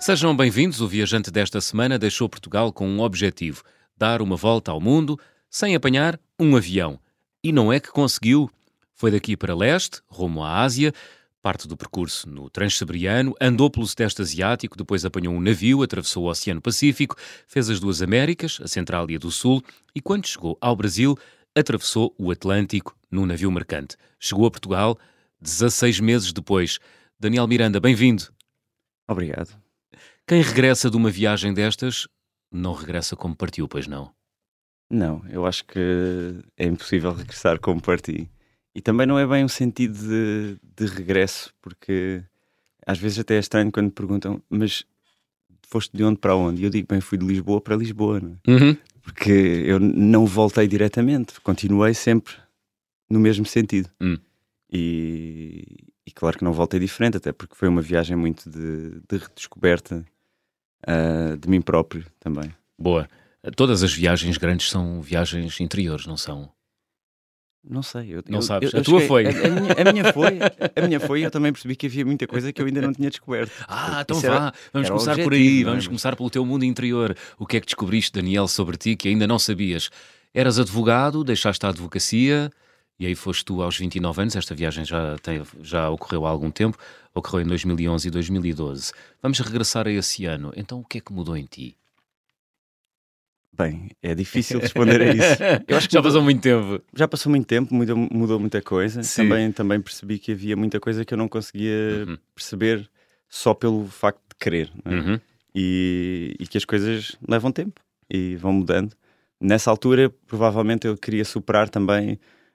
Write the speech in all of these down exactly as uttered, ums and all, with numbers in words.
Sejam bem-vindos. O viajante desta semana deixou Portugal com um objetivo: dar uma volta ao mundo sem apanhar um avião. E não é que conseguiu. Foi daqui para leste, rumo à Ásia, parte do percurso no Transiberiano, andou pelo Sudeste Asiático, depois apanhou um navio, atravessou o Oceano Pacífico, fez as duas Américas, a Central e a do Sul, e quando chegou ao Brasil, atravessou o Atlântico num navio mercante. Chegou a Portugal dezasseis meses depois. Daniel Miranda, bem-vindo. Obrigado. Quem regressa de uma viagem destas não regressa como partiu, pois não? Não, eu acho que é impossível regressar como parti. E também não é bem um sentido de, de regresso, porque às vezes até é estranho quando me perguntam, mas foste de onde para onde? E eu digo, bem, fui de Lisboa para Lisboa, não é? Uhum. Porque eu não voltei diretamente, continuei sempre no mesmo sentido. Hum. E, e claro que não voltei diferente, até porque foi uma viagem muito de, de redescoberta uh, de mim próprio também. Boa. Todas as viagens grandes são viagens interiores, não são? Não sei. Eu, Não eu, sabes? eu, A tua cheguei- foi. A, a minha, a minha foi. A minha foi e eu também percebi que havia muita coisa que eu ainda não tinha descoberto. Ah, Portanto, então isso vá, era- vamos era o começar por objetivo, aí, não é? vamos começar pelo teu mundo interior. O que é que descobriste, Daniel, sobre ti que ainda não sabias? Eras advogado, deixaste a advocacia e aí foste tu aos vinte e nove anos. Esta viagem já, tem, já ocorreu há algum tempo, ocorreu em dois mil e onze e dois mil e doze. Vamos regressar a esse ano. Então o que é que mudou em ti? Bem, é difícil responder a isso. Eu acho que já mudou- passou muito tempo. Já passou muito tempo, mudou, mudou muita coisa. Sim. Também, também percebi que havia muita coisa que eu não conseguia Uhum. perceber só pelo facto de querer. Não é? Uhum. E, e que as coisas levam tempo e vão mudando. Nessa altura, provavelmente eu queria superar também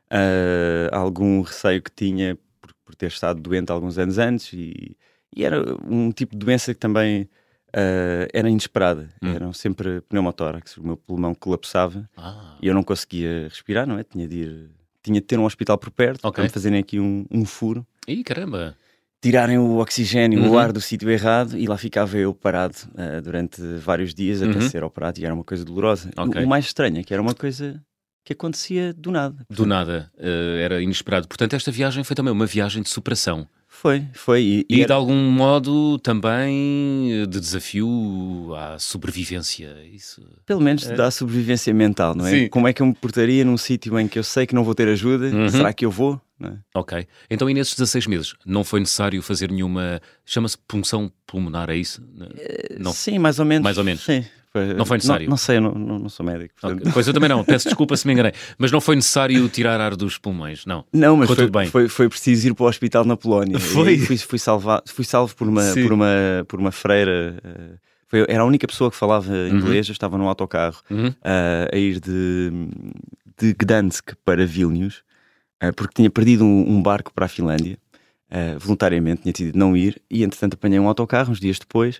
ah, algum receio que tinha por, por ter estado doente alguns anos antes e, e era um tipo de doença que também ah, era inesperada. Hum. Eram sempre pneumotórax, o meu pulmão colapsava Ah, e eu não conseguia respirar, não é? Tinha de ir, tinha de ter um hospital por perto Ok. para me fazerem aqui um, um furo, ih, caramba. tirarem o oxigênio, Uhum. o ar do sítio errado e lá ficava eu parado ah, durante vários dias até Uhum. ser operado e era uma coisa dolorosa. Ok. O, o mais estranho é que era uma coisa que acontecia do nada. Do nada, eh, era inesperado. Portanto, esta viagem foi também uma viagem de superação. Foi, foi. E, E, e de era- algum modo também eh, de desafio à sobrevivência. Isso. pelo menos dá sobrevivência mental, não é? Sim. Como é que eu me portaria num sítio em que eu sei que não vou ter ajuda? Uhum. Será que eu vou? Não é? Ok. Então, e nesses dezasseis meses, não foi necessário fazer nenhuma. Chama-se punção pulmonar, é isso? Não, Sim, mais ou menos. Mais ou menos. Sim. Foi- Não foi necessário? Não, não sei, eu não, não, não sou médico. portanto- Ok. Pois eu também não, peço desculpa se me enganei. Mas não foi necessário tirar ar dos pulmões, não. Não, mas Ficou foi, tudo bem. foi, foi preciso ir para o hospital na Polónia. Foi? E fui, fui, salva, fui salvo por uma, Sim. por uma, por uma freira. eh, Foi, era a única pessoa que falava inglês. Eu estava num autocarro Uhum. eh, a ir de, de Gdansk para Vilnius, eh, porque tinha perdido um, um barco para a Finlândia, eh, voluntariamente, tinha decidido não ir. E entretanto apanhei um autocarro uns dias depois.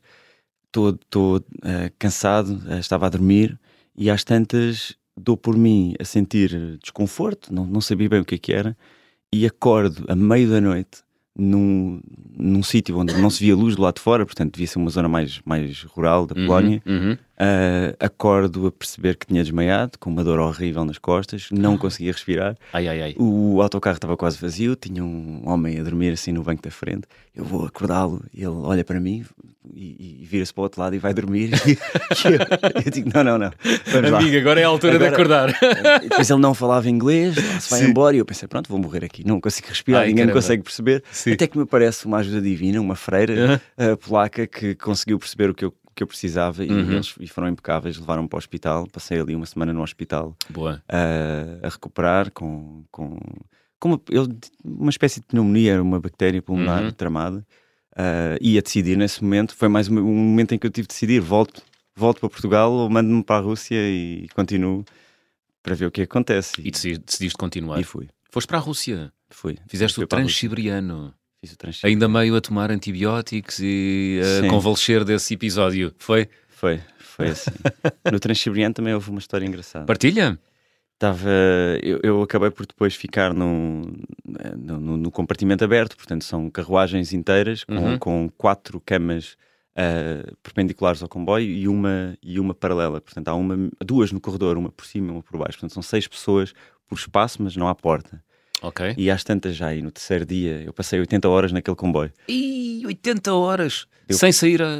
Estou uh, cansado, uh, estava a dormir e às tantas dou por mim a sentir desconforto, não, não sabia bem o que é que era, e acordo a meio da noite num, num sítio onde não se via luz do lado de fora, portanto devia ser uma zona mais, mais rural da Polónia. Uhum. Uhum. Uh, acordo a perceber que tinha desmaiado, com uma dor horrível nas costas, não conseguia respirar. Ai, ai, ai. O autocarro estava quase vazio, tinha um homem a dormir assim no banco da frente. Eu vou acordá-lo, ele olha para mim e, e vira-se para o outro lado e vai dormir. E eu, eu digo: não, não, não, vamos lá. Amiga, agora é a altura de Agora- acordar. E depois ele não falava inglês, lá se vai Sim. embora. E eu pensei: pronto, vou morrer aqui, não consigo respirar, Ai, ninguém me caramba. consegue perceber. Sim. Até que me aparece uma ajuda divina, uma freira Uhum. uh, polaca que conseguiu perceber o que eu, que eu precisava. E Uhum. eles e foram impecáveis, levaram-me para o hospital. Passei ali uma semana no hospital Boa. a, a recuperar com, com, com uma, eu- uma espécie de pneumonia, era uma bactéria pulmonar Uhum. tramada, uh, e a decidir nesse momento, foi mais um, um momento em que eu tive de decidir, volto, volto para Portugal ou mando-me para a Rússia e continuo para ver o que acontece. E decidi- decidiste continuar. e fui, Foste para a Rússia. fui. Fizeste Fui o para a Rússia. Transiberiano. Fiz o Transiberiano. Ainda meio a tomar antibióticos e a Sim. convalescer desse episódio. Foi? Foi, foi assim. No Transiberiano também houve uma história engraçada. Partilha? Estava, eu, eu acabei por depois ficar num, no, no, no compartimento aberto, portanto são carruagens inteiras com, Uhum. com quatro camas ah, perpendiculares ao comboio e uma, e uma paralela. Portanto há uma, duas no corredor, uma por cima e uma por baixo. Portanto são seis pessoas por espaço, mas não há porta. Ok. E às tantas já, e no terceiro dia, eu passei oitenta horas naquele comboio. E oitenta horas Eu- sem sair a...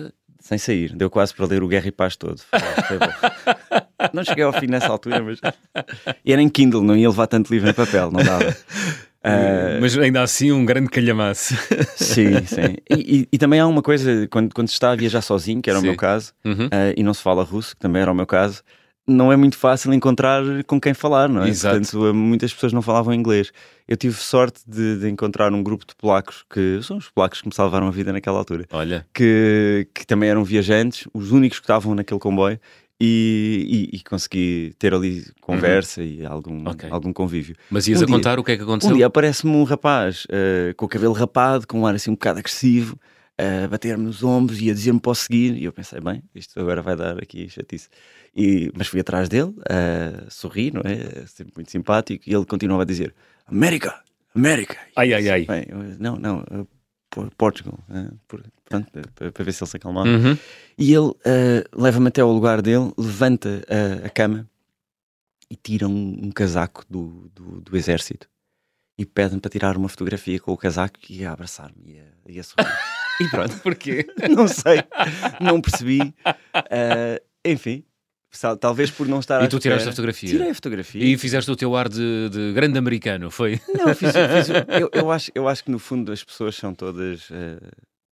sem sair. Deu quase para ler o Guerra e Paz todo. Foi, foi bom. Não cheguei ao fim nessa altura, mas... E era em Kindle, não ia levar tanto livro em papel, não dava. Uh... Mas ainda assim um grande calhamaço. Sim, sim. E, e, e também há uma coisa, quando, quando se está a viajar sozinho, que era sim. o meu caso, uhum. uh, e não se fala russo, que também era o meu caso, não é muito fácil encontrar com quem falar, não é? Exato. Portanto, muitas pessoas não falavam inglês. Eu tive sorte de, de encontrar um grupo de polacos, que são os polacos que me salvaram a vida naquela altura. Olha. Que, que também eram viajantes, os únicos que estavam naquele comboio, e, e, e consegui ter ali conversa uhum. e algum, okay. algum convívio. Mas ias um a dia, contar o que é que aconteceu? Um dia aparece-me um rapaz uh, com o cabelo rapado, com um ar assim um bocado agressivo, a bater-me nos ombros e a dizer-me para seguir, e eu pensei, bem, isto agora vai dar aqui chatice. E, mas fui atrás dele, uh, sorri, não é? Sempre muito simpático, e ele continuava a dizer, América, América. Ai, ai, ai. Bem, eu, não, não, uh, Portugal, uh, por, pronto, para, para ver se ele se acalmava. Uhum. E ele uh, leva-me até ao lugar dele, levanta a, a cama e tira um, um casaco do, do, do exército e pede-me para tirar uma fotografia com o casaco e a abraçar-me e a, e a sorrir. E pronto. Porquê? Não sei, não percebi. Uh, enfim, talvez por não estar. E tu tiraste a fotografia? Tirei a fotografia. E fizeste o teu ar de, de grande americano, foi? Não, fiz, fiz eu, eu, acho, eu acho que no fundo as pessoas são todas uh,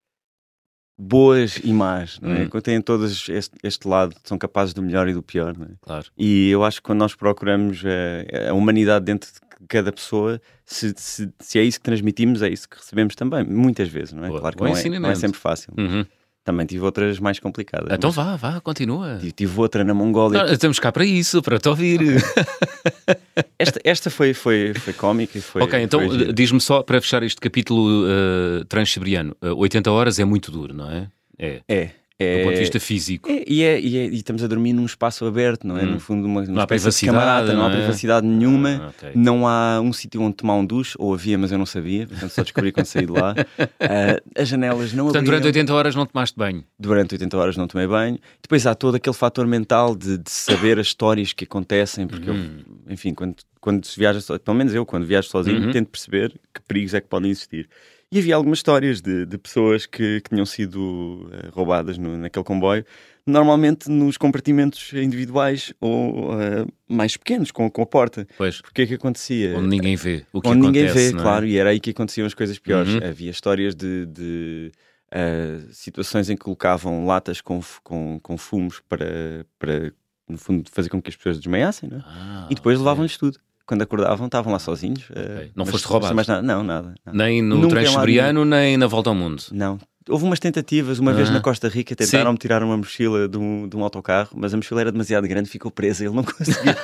boas e más, não é? Hum. Têm todas este, este lado, são capazes do melhor e do pior, não é? Claro. E eu acho que quando nós procuramos uh, a humanidade dentro de cada pessoa, se, se, se é isso que transmitimos, é isso que recebemos também, muitas vezes, não é? Boa. Claro que Bom não é, não é sempre fácil. Uhum. Também tive outras mais complicadas. Então vá, vá, continua. Tive, tive outra na Mongólia. Não, estamos cá para isso, para te ouvir. Okay. esta esta foi, foi, foi cómica e foi. Ok, então foi diz-me só, para fechar este capítulo uh, transsiberiano, uh, oitenta horas é muito duro, não é? É. É. É, do ponto de vista físico. É, e, é, e, é, e estamos a dormir num espaço aberto, não é? Hum. No fundo, uma, uma não há privacidade, camarada, não, não há é? privacidade nenhuma, ah, okay. Não há um sítio onde tomar um duche, ou havia, mas eu não sabia, portanto só descobri quando saí de lá. Uh, as janelas não Portanto, abriam. durante oitenta horas não tomaste banho? Durante oitenta horas não tomei banho. Depois há todo aquele fator mental de, de saber as histórias que acontecem, porque hum. eu, enfim, quando, quando se viaja, pelo menos eu, quando viajo sozinho, uhum. tento perceber que perigos é que podem existir. E havia algumas histórias de, de pessoas que, que tinham sido uh, roubadas no, naquele comboio, normalmente nos compartimentos individuais ou uh, mais pequenos, com, com a porta. Pois. Porque é que acontecia? Onde ninguém vê o que Onde acontece, ninguém vê, não é? claro, e era aí que aconteciam as coisas piores. Uhum. Havia histórias de, de uh, situações em que colocavam latas com, com, com fumos para, para, no fundo, fazer com que as pessoas desmaiassem, não é? Ah, e depois okay. levavam-lhes tudo. Quando acordavam, estavam lá sozinhos. Okay. Uh, não mas, foste roubado? Mas nada, não, nada, nada. Nem no Transsiberiano, nem na volta ao mundo? Não. Houve umas tentativas, uma ah. vez na Costa Rica, tentaram-me tirar uma mochila de um, de um autocarro, mas a mochila era demasiado grande, ficou presa, ele não conseguiu.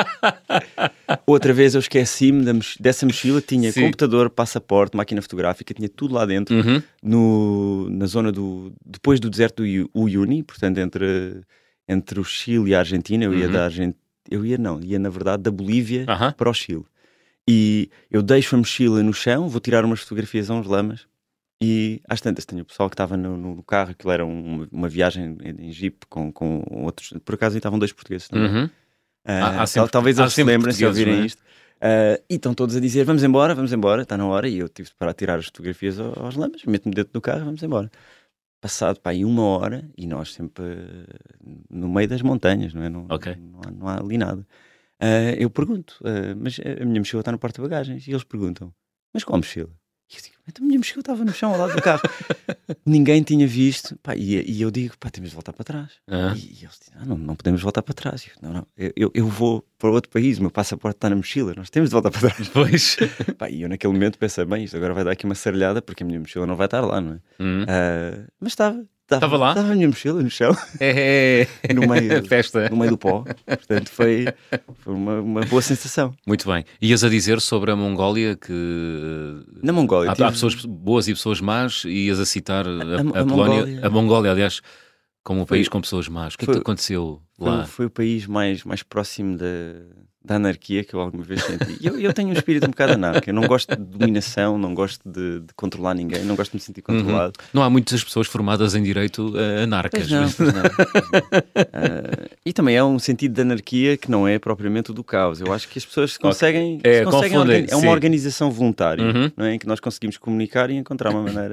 Outra vez eu esqueci-me da, dessa mochila, tinha Sim. computador, passaporte, máquina fotográfica, tinha tudo lá dentro, uhum. no, na zona do... depois do deserto do Uyuni, portanto entre, entre o Chile e a Argentina. Eu ia uhum. da Argentina, eu ia não, ia na verdade da Bolívia uh-huh. para o Chile. E eu deixo a mochila no chão, vou tirar umas fotografias a uns lamas, e às tantas tenho o pessoal que estava no, no carro, aquilo era um, uma viagem em Jeep com, com outros, por acaso aí estavam dois portugueses também. Uhum. Uh, há, há sempre, talvez eles se lembrem se ouvirem é? isto. Uh, e estão todos a dizer, vamos embora, vamos embora, está na hora, e eu tive para tirar as fotografias aos, aos lamas, meto-me dentro do carro, vamos embora. Passado pá, aí uma hora, e nós sempre uh, no meio das montanhas, não é? Não, okay. não, há, não há ali nada. Uh, eu pergunto, uh, mas a minha mochila está no porta-bagagens, e eles perguntam, mas qual mochila? E eu digo, a minha mochila estava no chão ao lado do carro. Ninguém tinha visto, pá, e, e eu digo, pá, temos de voltar para trás. Uhum. E, e eles dizem, ah, não, não podemos voltar para trás. Eu, não, não, eu, eu vou para outro país, o meu passaporte está na mochila, nós temos de voltar para trás. Pois. Pá, e eu naquele momento pensei, bem, isto agora vai dar aqui uma sarelhada, porque a minha mochila não vai estar lá, não é? Uhum. Uh, mas estava. Estava lá? Estava a minha mochila no chão. É, é. No meio, Festa. No meio do pó. Portanto, foi, foi uma, uma boa sensação. Muito bem. Ias a dizer sobre a Mongólia que... Na Mongólia. Há, tive... há pessoas boas e pessoas más, e ias a citar a, a, a, a Polónia, Mongólia. a Mongólia, aliás, como um foi, país com pessoas más. O que é foi, que te aconteceu lá? Foi, foi o país mais, mais próximo da, da anarquia que eu alguma vez senti. Eu, eu tenho um espírito um bocado anárquico. Eu não gosto de dominação, não gosto de, de controlar ninguém, não gosto de me sentir controlado. Uhum. Não há muitas pessoas formadas em direito uh, anarcas. Pois não, pois não, pois não. Uh, e também é um sentido de anarquia que não é propriamente o do caos. Eu acho que as pessoas conseguem... Okay. É, conseguem confundem, organi- é uma sim. organização voluntária, uhum. não é? Em que nós conseguimos comunicar e encontrar uma maneira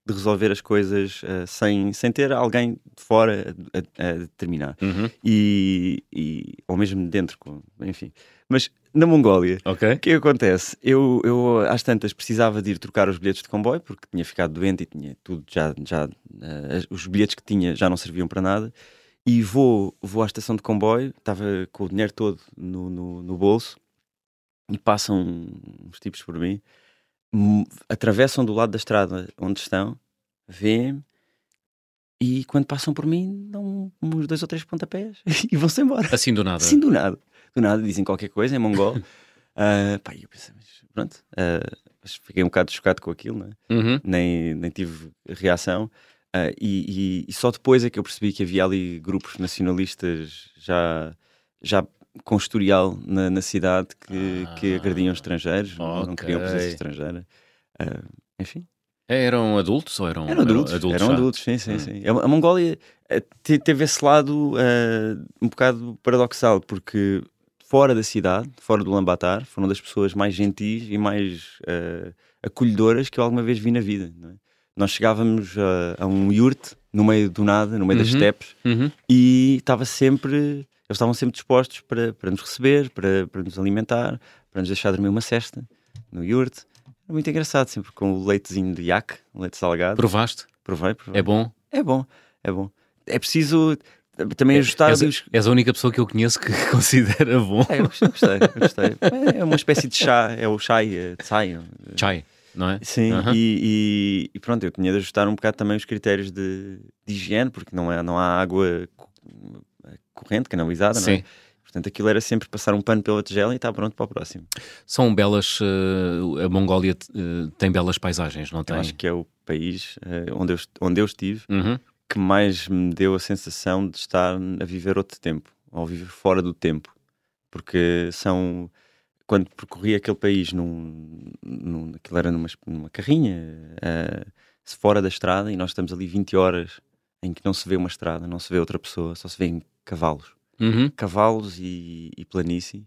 de resolver as coisas uh, sem, sem ter alguém de fora a, a, a determinar. Uhum. E, e, ou mesmo dentro, enfim. Mas na Mongólia, Okay. o que acontece? Eu, eu às tantas precisava de ir trocar os bilhetes de comboio porque tinha ficado doente e tinha tudo já, já uh, os bilhetes que tinha já não serviam para nada. E vou, vou à estação de comboio, estava com o dinheiro todo no, no, no bolso e passam uns tipos por mim, atravessam do lado da estrada onde estão, vêem-me e quando passam por mim dão uns dois ou três pontapés e vão-se embora. Assim do nada? Assim do nada. Do nada dizem qualquer coisa em mongol. uh, pá, eu pensei, mas pronto. Uh, mas fiquei um bocado chocado com aquilo, não é? Uhum. nem, nem tive reação. Uh, e, e, e só depois é que eu percebi que havia ali grupos nacionalistas já, já com historial na, na cidade que, ah, que agrediam estrangeiros, okay. não queriam presença estrangeira. Uh, enfim. Eram adultos ou eram, eram adultos? Eram adultos, eram adultos sim, sim, hum. sim. A Mongólia teve esse lado uh, um bocado paradoxal, porque fora da cidade, fora do Ulaanbaatar, foram das pessoas mais gentis e mais uh, acolhedoras que eu alguma vez vi na vida, não é? Nós chegávamos a, a um yurt no meio do nada, no meio uhum, das estepes, uhum. e estava sempre, eles estavam sempre dispostos para, para nos receber, para, para nos alimentar, para nos deixar dormir uma cesta no yurt. Era muito engraçado, sempre com o leitezinho de yak, um leite salgado. Provaste? Provei, provei. É bom? É bom, é bom. É preciso também ajustar... És, os... és a única pessoa que eu conheço que considera bom. É, eu gostei, eu gostei. É uma espécie de chá, é o chai, é, chai. Chai. Não é? Sim, uhum. e, e, e pronto, eu tinha de ajustar um bocado também os critérios de, de higiene, porque não, é, não há água corrente, canalizada, não é? Sim. Portanto, aquilo era sempre passar um pano pela tigela e está pronto para o próximo. São belas, uh, a Mongólia uh, tem belas paisagens, não tem? Eu acho que é o país uh, onde, eu, onde eu estive uhum. que mais me deu a sensação de estar a viver outro tempo, ou viver fora do tempo, porque são... Quando percorri aquele país, num, num, aquilo era numa, numa carrinha, uh, fora da estrada, e nós estamos ali vinte horas em que não se vê uma estrada, não se vê outra pessoa, só se vêem cavalos. Uhum. Cavalos e, e planície.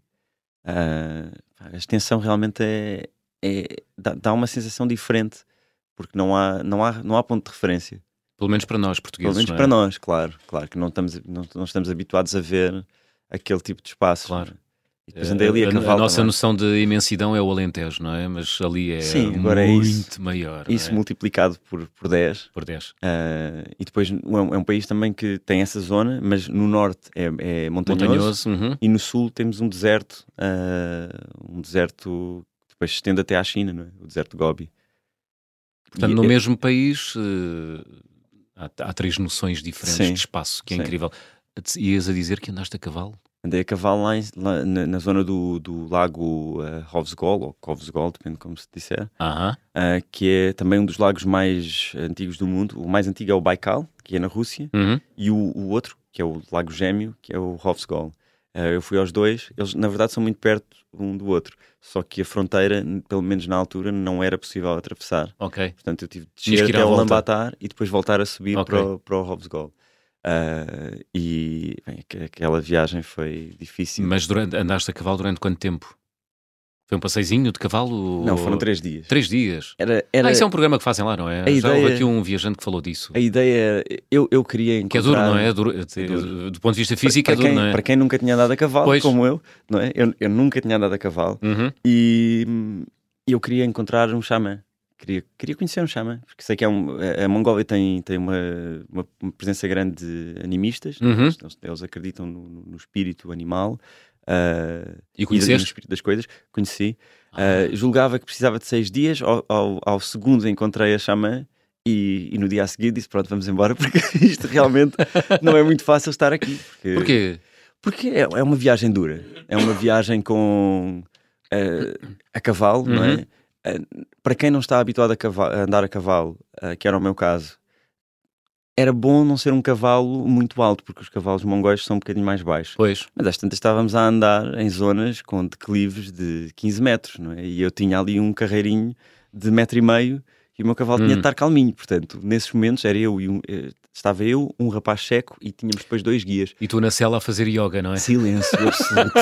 Uh, a extensão realmente é, é, dá, dá uma sensação diferente, porque não há, não, há, não há ponto de referência. Pelo menos para nós, portugueses. Pelo menos não é? para nós, claro. Claro que não estamos, não, não estamos habituados a ver aquele tipo de espaços. Claro. E depois andei ali a, cavalo, a nossa também. Noção de imensidão é o Alentejo, não é? Mas ali é Sim, agora muito é isso, maior. Isso é? multiplicado por, por dez. Por dez. Uh, e depois é um, é um país também que tem essa zona, mas no norte é, é montanhoso, montanhoso uhum. E no sul temos um deserto, uh, um deserto que depois se estende até à China, não é? O deserto de Gobi. Portanto, e no é... mesmo país uh, há, há três noções diferentes sim, de espaço, que é sim. incrível. Ias a dizer que andaste a cavalo? Andei a cavalo lá, em, lá na, na zona do, do lago uh, Hovsgol, ou Kovsgol, depende de como se disser, uh-huh. uh, que é também um dos lagos mais antigos do mundo. O mais antigo é o Baikal, que é na Rússia, uhum. e o, o outro, que é o lago gêmeo, que é o Hovsgol. Uh, eu fui aos dois, eles na verdade são muito perto um do outro, só que a fronteira, pelo menos na altura, não era possível atravessar. Okay. Portanto eu tive de descer até o Ulaanbaatar e depois voltar a subir okay. para o, para o Hovsgol. Uh, e bem, aquela viagem foi difícil. Mas durante, andaste a cavalo durante quanto tempo? Foi um passeizinho de cavalo? Não, foram três dias. Três dias? Era, era... Ah, isso é um programa que fazem lá, não é? A Já ideia... houve aqui um viajante que falou disso. A ideia, eu, eu queria encontrar... Que é duro, não é? é, duro. é duro. Do ponto de vista físico para, é duro, quem, não é? Para quem nunca tinha andado a cavalo, pois. como eu, não é? Eu, eu nunca tinha andado a cavalo. Uhum. E eu queria encontrar um xamã. Queria, queria conhecer um xamã, porque sei que é um, a Mongólia tem, tem uma, uma, uma presença grande de animistas, uhum. eles, eles acreditam no, no espírito animal uh, e, conheceste? e no espírito das coisas. Conheci, ah. uh, julgava que precisava de seis dias, ao, ao, ao segundo encontrei a xamã e, e no dia a seguir disse: pronto, vamos embora, porque isto realmente não é muito fácil estar aqui. Porque, Porquê? Porque é, é uma viagem dura, é uma viagem com uh, a cavalo, uhum. não é? Uh, para quem não está habituado a, cavalo, a andar a cavalo, uh, que era o meu caso, era bom não ser um cavalo muito alto, porque os cavalos mongóis são um bocadinho mais baixos. Pois. Mas às tantas estávamos a andar em zonas com declives de quinze metros, não é? E eu tinha ali um carreirinho de metro e meio e o meu cavalo hum. tinha de estar calminho. Portanto, nesses momentos era eu e um, estava eu, um rapaz seco e tínhamos depois dois guias. E tu na cela a fazer yoga, não é? Silêncio absoluto.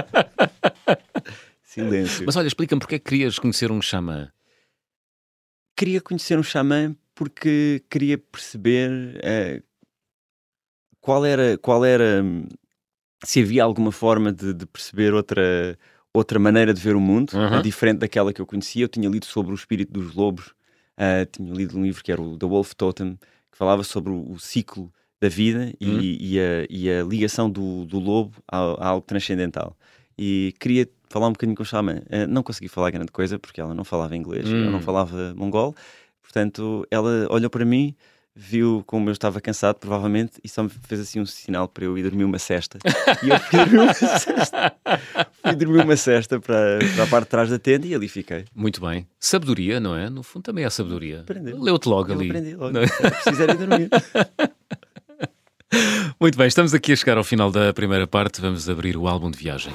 Silêncio. Mas olha, explica-me porque é que querias conhecer um xamã? queria conhecer um xamã porque queria perceber uh, qual era, qual era, se havia alguma forma de, de perceber outra, outra maneira de ver o mundo, Uhum. diferente daquela que eu conhecia. Eu tinha lido sobre o espírito dos lobos, uh, tinha lido um livro que era o The Wolf Totem, que falava sobre o, o ciclo da vida e, Uhum. e, a, e a ligação do, do lobo a, a algo transcendental. E queria falar um bocadinho com o xamã. Uh, não consegui falar grande coisa porque ela não falava inglês, Hum. eu não falava mongol. Portanto, ela olhou para mim, viu como eu estava cansado, provavelmente, e só me fez assim um sinal para eu ir dormir uma cesta. E eu fui dormir uma cesta, fui dormir uma cesta para, para a parte de trás da tenda e ali fiquei. Muito bem. Sabedoria, não é? No fundo também é sabedoria. Aprendi. Leu-te logo Eu ali. aprendi logo. Não é? Precisar ir dormir. Muito bem, estamos aqui a chegar ao final da primeira parte. Vamos abrir o álbum de viagem.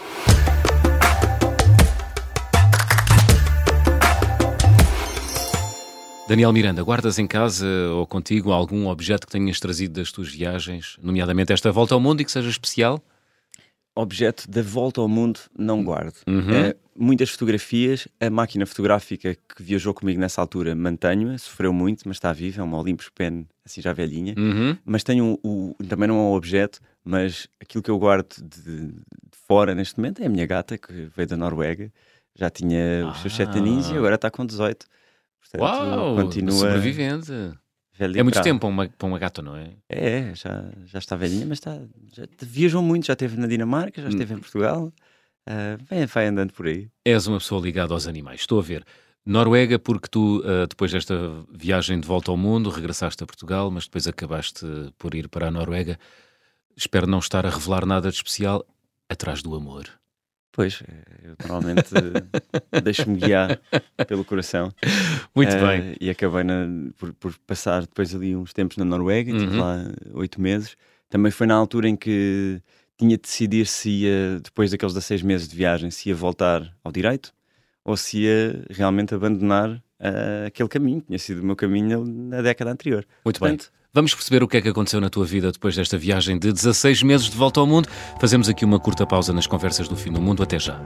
Daniel Miranda, guardas em casa ou contigo algum objeto que tenhas trazido das tuas viagens, nomeadamente esta volta ao mundo e que seja especial? Objeto da volta ao mundo não guardo. Uhum. É, muitas fotografias, a máquina fotográfica que viajou comigo nessa altura mantenho-a, sofreu muito, mas está viva, é uma Olympus Pen, assim já velhinha. Uhum. Mas tenho o, também não é um objeto, mas aquilo que eu guardo de, de fora neste momento é a minha gata, que veio da Noruega, já tinha os seus Ah. sete aninhos e agora está com dezoito. Portanto, Uau, continua sobrevivente. velha É e muito brava. tempo para uma, para uma gata, não é? É, já, já está velhinha, mas está, já viajou muito, já esteve na Dinamarca, já esteve em Portugal, uh, vai, vai andando por aí. És uma pessoa ligada aos animais. Estou a ver. Noruega, porque tu, uh, depois desta viagem de volta ao mundo, regressaste a Portugal, mas depois acabaste por ir para a Noruega. Espero não estar a revelar nada de especial. Atrás do amor. Pois, eu normalmente deixo-me guiar pelo coração. Muito Uh, bem. E acabei na- por, por passar depois ali uns tempos na Noruega, estive Uhum. lá oito meses. Também foi na altura em que tinha de decidir se ia, depois daqueles dezasseis meses de viagem, se ia voltar ao direito ou se ia realmente abandonar uh, aquele caminho. Tinha sido o meu caminho na década anterior. Muito Portanto, bem. Vamos perceber o que é que aconteceu na tua vida depois desta viagem de dezasseis meses de volta ao mundo. Fazemos aqui uma curta pausa nas conversas do Fim do Mundo. Até já.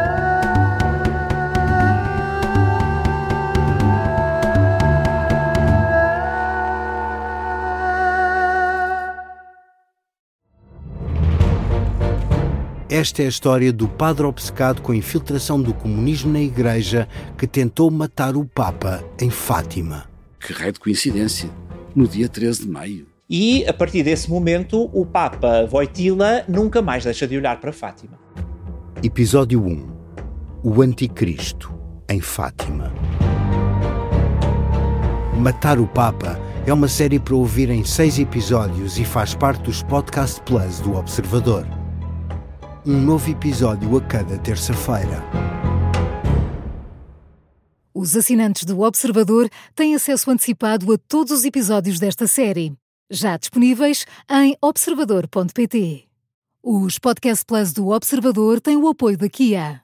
Esta é a história do padre obcecado com a infiltração do comunismo na Igreja que tentou matar o Papa em Fátima. Que raio de coincidência, no dia treze de maio. E, a partir desse momento, o Papa Wojtyla nunca mais deixa de olhar para Fátima. Episódio um. O Anticristo, em Fátima. Matar o Papa é uma série para ouvir em seis episódios e faz parte dos Podcast Plus do Observador. Um novo episódio a cada terça-feira. Os assinantes do Observador têm acesso antecipado a todos os episódios desta série, já disponíveis em observador ponto pt. Os Podcast Plus do Observador têm o apoio da Kia.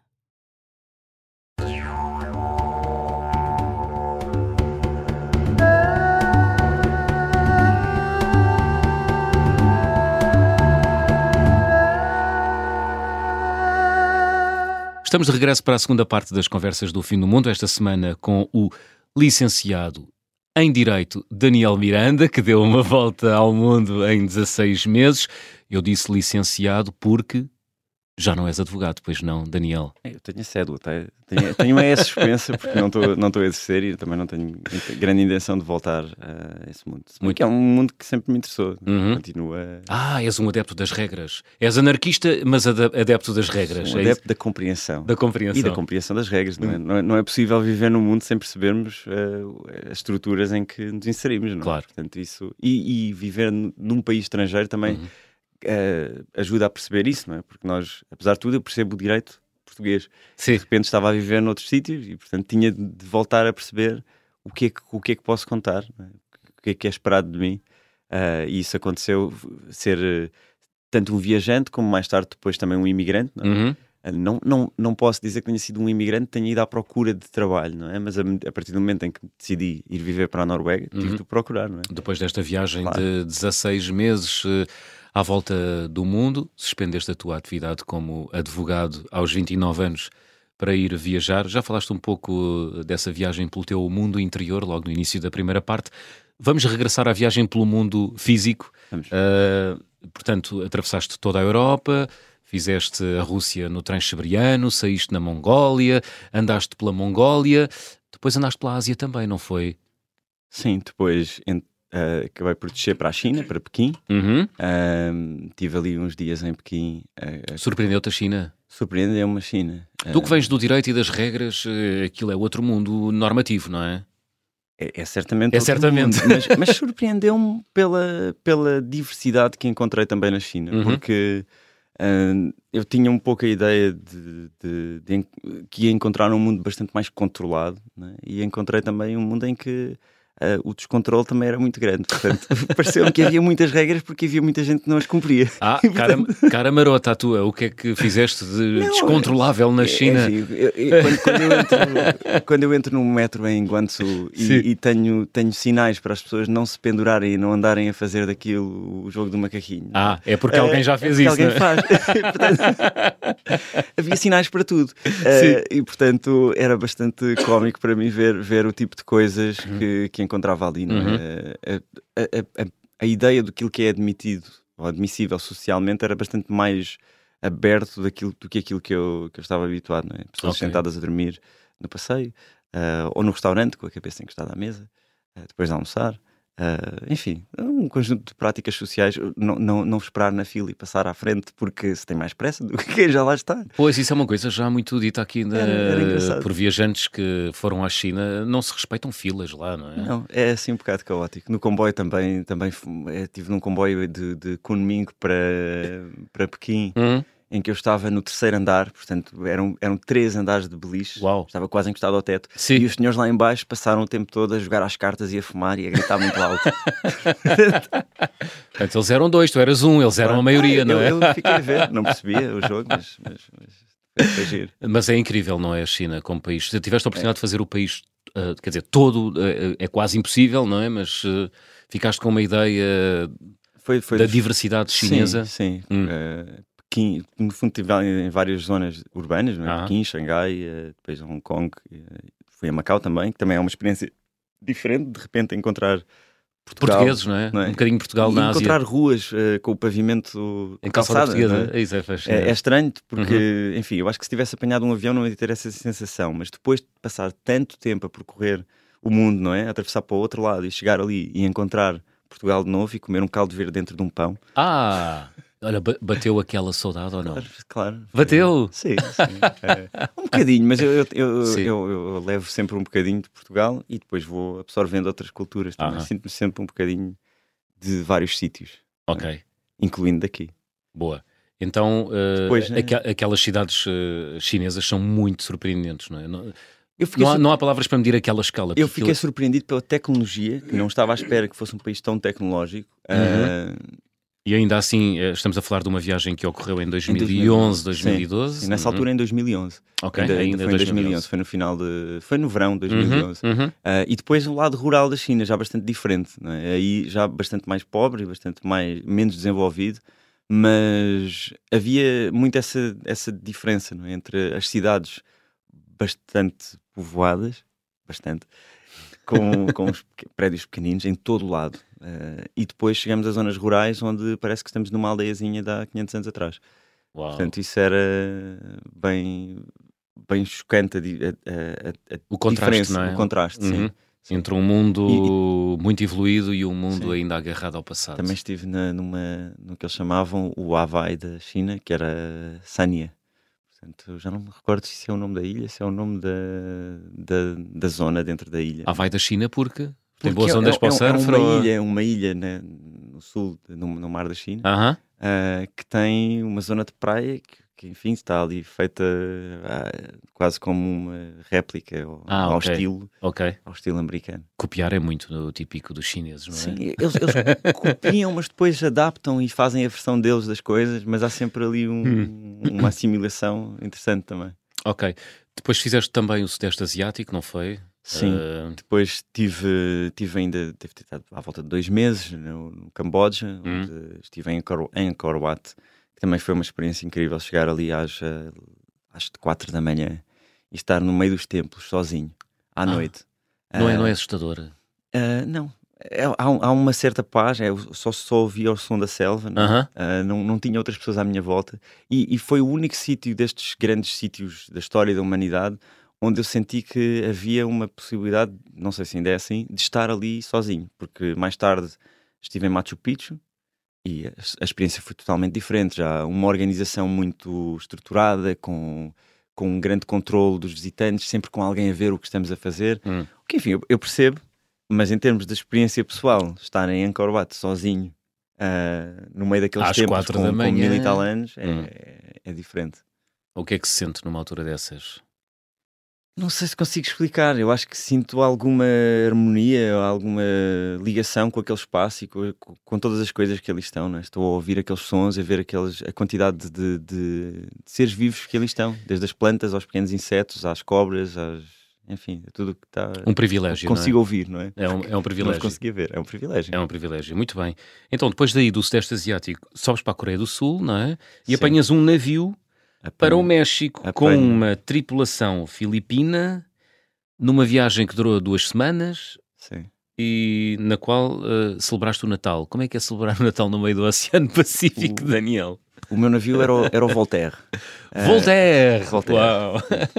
Estamos de regresso para a segunda parte das conversas do Fim do Mundo, esta semana com o licenciado em Direito Daniel Miranda, que deu uma volta ao mundo em dezasseis meses. Eu disse licenciado porque já não és advogado, pois não, Daniel? eu tenho a cédula, tá? tenho, tenho uma S suspensa porque não estou não estou a exercer e também não tenho grande intenção de voltar a esse mundo. Muito. Que é um mundo que sempre me interessou. Uhum. Continua Ah, és um adepto das regras. És anarquista, mas ade- adepto das regras. um é adepto isso? da compreensão. Da compreensão. E da compreensão das regras. Não é, não é, não é possível viver num mundo sem percebermos uh, as estruturas em que nos inserimos. Não é? Claro. Portanto, isso, e, e viver n- num país estrangeiro também Uhum. uh, ajuda a perceber isso, não é? Porque nós, apesar de tudo, eu percebo o direito português. Sim. De repente estava a viver noutros sítios e, portanto, tinha de voltar a perceber o que é que, o que, é que posso contar, não é? O que é que é esperado de mim. Uh, e isso aconteceu ser uh, tanto um viajante como mais tarde depois também um imigrante, não é? Uhum. Não, não, não posso dizer que tenha sido um imigrante, tenha ido à procura de trabalho, não é? Mas a, a partir do momento em que decidi ir viver para a Noruega, tive Uhum. de procurar, não é? Depois desta viagem Claro. de dezasseis meses eh, à volta do mundo, suspendeste a tua atividade como advogado aos vinte e nove anos, para ir viajar. Já falaste um pouco dessa viagem pelo teu mundo interior, logo no início da primeira parte. Vamos regressar à viagem pelo mundo físico. Uh, portanto, atravessaste toda a Europa, fizeste a Rússia no Transiberiano, saíste na Mongólia, andaste pela Mongólia, depois andaste pela Ásia também, não foi? Sim, depois uh, acabei por descer para a China, para Pequim. Uhum. Uh, tive ali uns dias em Pequim. Uh, Surpreendeu-te a China? Surpreendeu-me a China. Tu que vens do direito e das regras, aquilo é outro mundo normativo, não é? É, é certamente é outro certamente. mundo, mas, mas surpreendeu-me pela, pela diversidade que encontrei também na China, uhum. porque uh, eu tinha um pouco a ideia de, de, de, de que ia encontrar um mundo bastante mais controlado, né? E encontrei também um mundo em que Uh, o descontrole também era muito grande, portanto pareceu-me que havia muitas regras porque havia muita gente que não as cumpria. Ah, e, portanto... cara, cara marota a tua, o que é que fizeste de não, descontrolável na é, China? É, é, eu, eu, quando, quando, eu entro, quando eu entro num metro em Guangzhou e, e tenho, tenho sinais para as pessoas não se pendurarem e não andarem a fazer daquilo o jogo do macaquinho. Ah, é porque alguém já fez é isso, alguém não é? faz. Portanto, havia sinais para tudo. Uh, e portanto era bastante cómico para mim ver, ver o tipo de coisas que, que encontrava ali, não é? Uhum. a, a, a, a ideia daquilo que é admitido ou admissível socialmente era bastante mais aberto daquilo, do que aquilo que eu, que eu estava habituado, não é? Pessoas okay. sentadas a dormir no passeio uh, ou no restaurante com a cabeça encostada à mesa uh, depois de almoçar. Uh, enfim, um conjunto de práticas sociais. Não, não, não esperar na fila e passar à frente porque se tem mais pressa do que quem já lá está. Pois, isso é uma coisa já muito dita aqui na, era, era por viajantes que foram à China. Não se respeitam filas lá, não é? Não, é assim um bocado caótico. No comboio também, também é, estive num comboio de, de Kunming para, para Pequim, uhum. em que eu estava no terceiro andar, portanto eram, eram três andares de beliche. Uau. Estava quase encostado ao teto. Sim. E os senhores lá em baixo passaram o tempo todo a jogar às cartas e a fumar e a gritar muito alto. Portanto, eles eram dois, tu eras um, eles eram a maioria, ah, não é? Eu, eu fiquei a ver, não percebia o jogo, mas, mas, mas foi giro. Mas é incrível, não é, a China como país? Se tiveste a oportunidade é. de fazer o país, uh, quer dizer, todo, uh, é quase impossível, não é? Mas uh, ficaste com uma ideia foi, foi da dos... diversidade chinesa. Sim, sim. Hum. Uh, Pequim, no fundo estive em várias zonas urbanas, não é? Ah. Pequim, Xangai, depois Hong Kong, fui a Macau também, que também é uma experiência diferente, de repente encontrar Portugal, portugueses, não é? não é? Um bocadinho Portugal e na encontrar Ásia. ruas uh, com o pavimento em calçada portuguesa, é? Isso é, é, é estranho, porque, uhum. enfim, eu acho que se tivesse apanhado um avião não ia ter essa sensação, mas depois de passar tanto tempo a percorrer o mundo, não é? A atravessar para o outro lado e chegar ali e encontrar Portugal de novo e comer um caldo verde dentro de um pão. Ah! Olha, bateu aquela saudade ou não? Claro, claro. Bateu? Sim, sim. É. Um bocadinho, mas eu, eu, eu, eu, eu levo sempre um bocadinho de Portugal e depois vou absorvendo outras culturas também. Uh-huh. Sinto-me sempre um bocadinho de vários sítios. Ok. Né? Incluindo daqui. Boa. Então, uh, depois, né? aqu- aquelas cidades uh, chinesas são muito surpreendentes, não é? Não, eu não, há, sur... não há palavras para medir aquela escala. Eu fiquei aquilo... surpreendido pela tecnologia, que não estava à espera que fosse um país tão tecnológico. Uhum. Uh... E ainda assim, estamos a falar de uma viagem que ocorreu em dois mil e onze, dois mil e doze. Sim, nessa uhum. altura em dois mil e onze. Ok, ainda, ainda, ainda foi em dois mil e onze, foi no final de... Foi no verão de dois mil e onze. Uhum, uhum. Uh, e depois o lado rural da China, já bastante diferente. Não é? Aí já bastante mais pobre, bastante mais, menos desenvolvido. Mas havia muito essa, essa diferença, não é? Entre as cidades bastante povoadas, bastante, com, com os prédios pequeninos em todo o lado. Uh, e depois chegamos a zonas rurais onde parece que estamos numa aldeiazinha de há quinhentos anos atrás. Uau. Portanto, isso era bem, bem chocante a, a, a, a o contraste, diferença, não é? O contraste, uhum. sim. Entre um mundo e, muito evoluído e um mundo sim. ainda agarrado ao passado. Também estive na, numa, no que eles chamavam o Hawái da China, que era Sanya. Portanto, já não me recordo se é o nome da ilha, se é o nome da, da, da zona dentro da ilha. Hawái da China porque... Tem Porque boas ondas é, para o é, surf? É uma ou... ilha, uma ilha né, no sul, no, no mar da China, uh-huh. uh, que tem uma zona de praia que, que enfim, está ali feita uh, quase como uma réplica ao, ah, ao, okay. estilo, okay. ao estilo americano. Copiar é muito no típico dos chineses, não é? Sim, eles, eles copiam, mas depois adaptam e fazem a versão deles das coisas, mas há sempre ali um, hum. uma assimilação interessante também. Ok. Depois fizeste também o Sudeste Asiático, não foi? Sim, uh... depois tive, tive ainda, devo ter estado à volta de dois meses no, no Camboja, hum. onde estive em Angkor, em Angkor Wat, que também foi uma experiência incrível, chegar ali às, às quatro da manhã e estar no meio dos templos, sozinho, à Ah, noite. Não é, Uh, não é assustador? uh, não. É, há, há uma certa paz, é, só, só ouvia o som da selva, não, Aham. uh, não, não tinha outras pessoas à minha volta, e, e foi o único sítio destes grandes sítios da história da humanidade onde eu senti que havia uma possibilidade, não sei se ainda é assim, de estar ali sozinho, porque mais tarde estive em Machu Picchu e a, a experiência foi totalmente diferente, já uma organização muito estruturada, com, com um grande controle dos visitantes, sempre com alguém a ver o que estamos a fazer, Hum. que enfim, eu, eu percebo. Mas em termos de experiência pessoal, estar em Angkor Wat sozinho, uh, no meio daqueles Às tempos quatro com, da com manhã. mil e tal anos, é, Hum. é, é diferente. O que é que se sente numa altura dessas? Não sei se consigo explicar. Eu acho que sinto alguma harmonia, alguma ligação com aquele espaço e com, com, com todas as coisas que ali estão. Não é? Estou a ouvir aqueles sons, a ver aqueles, a quantidade de, de, de seres vivos que ali estão, desde as plantas aos pequenos insetos, às cobras, às... enfim, é tudo que está... Um privilégio, Consigo não ouvir, não é? é? É um, é um Não privilégio. os conseguia ver, é um privilégio. É um privilégio, muito bem. Então, depois daí do Sudeste Asiático, sobes para a Coreia do Sul, não é? E Sim. apanhas um navio para o México com apanho. uma tripulação filipina, numa viagem que durou duas semanas Sim. e na qual uh, celebraste o Natal. Como é que é celebrar o Natal no meio do Oceano Pacífico, O- Daniel? O meu navio era o, era o Voltaire. Ah, Voltaire! Voltaire. Uau!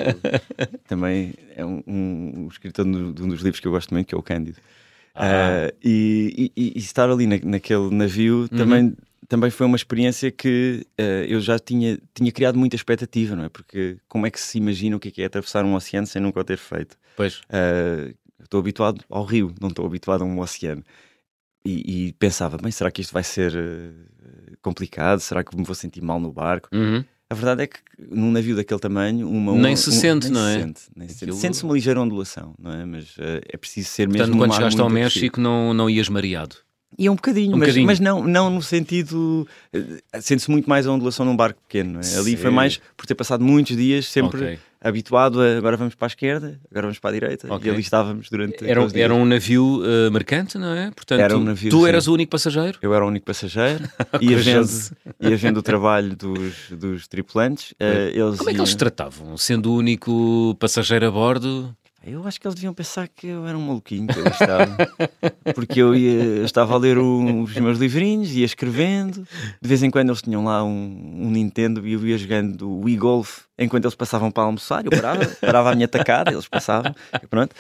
também é um, um, um escritor de um de um dos livros que eu gosto muito, que é o Cândido. Ah. Ah, e, e- e estar ali na- naquele navio também, também foi uma experiência que ah, eu já tinha, tinha criado muita expectativa, não é? Porque como é que se imagina o que é, que é atravessar um oceano sem nunca o ter feito? Pois, Ah, eu estou habituado ao rio, não estou habituado a um oceano. E, e pensava, bem, será que isto vai ser ah, complicado? Será que me vou sentir mal no barco? uhum. A verdade é que num navio daquele tamanho, uma Nem onda- se um- sente, nem não se é? Sente, nem se sente. Aquilo- Sente-se uma ligeira ondulação, não é? Mas eh, é preciso ser Portanto, mesmo. quando um mar chegaste ao muito México não, não ias mareado. E é um bocadinho, Um mas, bocadinho. mas não, não no sentido. eh, Sente-se muito mais a ondulação num barco pequeno, não é? Ali foi Sim. mais por ter passado muitos dias sempre Ok. habituado a agora vamos para a esquerda, agora vamos para a direita, Ok. e ali estávamos durante. Era, um- aqueles dias. era um navio uh, mercante, não é? Portanto, Era um navio, tu sim. eras o único passageiro? Eu era o único passageiro, ia, vendo, Corajoso. ia vendo o trabalho dos, dos tripulantes. eh, eles Como é que eles iam- te tratavam? Sendo o único passageiro a bordo? Eu acho que eles deviam pensar que eu era um maluquinho que eu estava. Porque eu, ia, eu estava a ler o- os meus livrinhos, ia escrevendo. De vez em quando eles tinham lá um, um Nintendo e eu ia jogando o Wii Golf enquanto eles passavam para almoçar. Eu parava, parava a minha tacada, eles passavam. E pronto.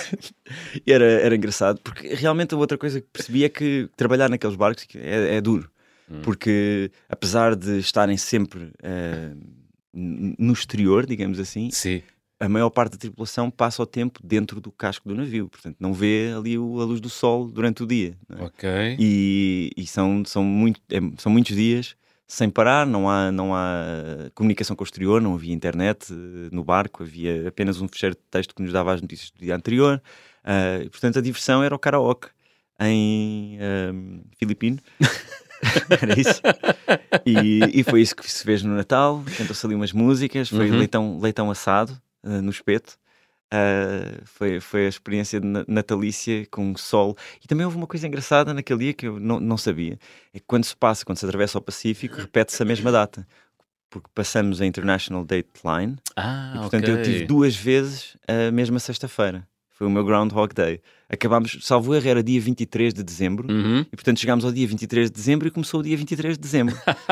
E era, era engraçado, porque realmente a outra coisa que percebi é que trabalhar naqueles barcos é, é duro. Porque apesar de estarem sempre eh, n- no exterior, digamos assim, Sim. a maior parte da tripulação passa o tempo dentro do casco do navio, portanto não vê ali o- a luz do sol durante o dia, não é? Ok. E, e são, são, muito, é- são muitos dias sem parar, não há, não há comunicação com o exterior, não havia internet eh, no barco, havia apenas um fecheiro de texto que nos dava as notícias do dia anterior, ah, e, portanto a diversão era o karaoke em ahm, filipino. Era isso. E, e foi isso que se fez no Natal. Cantou-se ali umas músicas, foi Uhum. leitão, leitão assado uh, no espeto. Uh, foi, foi a experiência de na- natalícia com sol. E também houve uma coisa engraçada naquele dia que eu não, não sabia: é que quando se passa, quando se atravessa o Pacífico, repete-se a mesma data, porque passamos a International Dateline. Ah, E portanto ok. eu tive duas vezes a mesma sexta-feira. Foi o meu Groundhog Day. Acabámos, salvo erro, era dia vinte e três de dezembro. Uhum. E portanto chegámos ao dia vinte e três de dezembro e começou o dia vinte e três de dezembro.